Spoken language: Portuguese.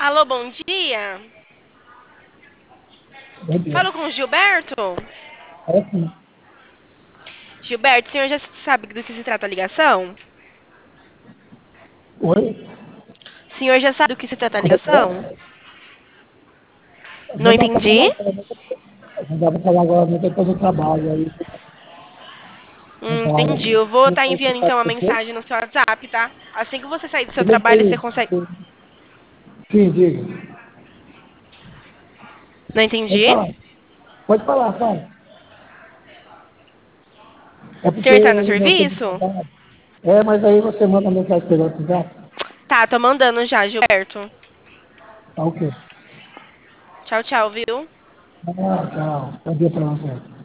Alô, bom dia. Bom dia. Falo com o Gilberto. É sim. Gilberto, o senhor já sabe do que se trata a ligação? Oi? O senhor já sabe do que se trata a Como é que é? ligação? Não Não dá para falar entendi. agora, não dá para falar agora, não tem que fazer trabalho aí, trabalho. Entendi. Eu vou Não estar sei se enviando pode então uma ser. mensagem no seu WhatsApp, tá? Assim que você sair do seu Tudo bem que trabalho, você consegue. sim, diga. Não Pode entendi. falar. Pode falar, fala. É O senhor porque tá no eu estou de serviço? trabalho. É, mas aí você manda mensagem pelo WhatsApp. Tá, tô mandando já, Gilberto. Tá ok. Tchau, tchau, viu? Ah, tchau. Bom dia para você.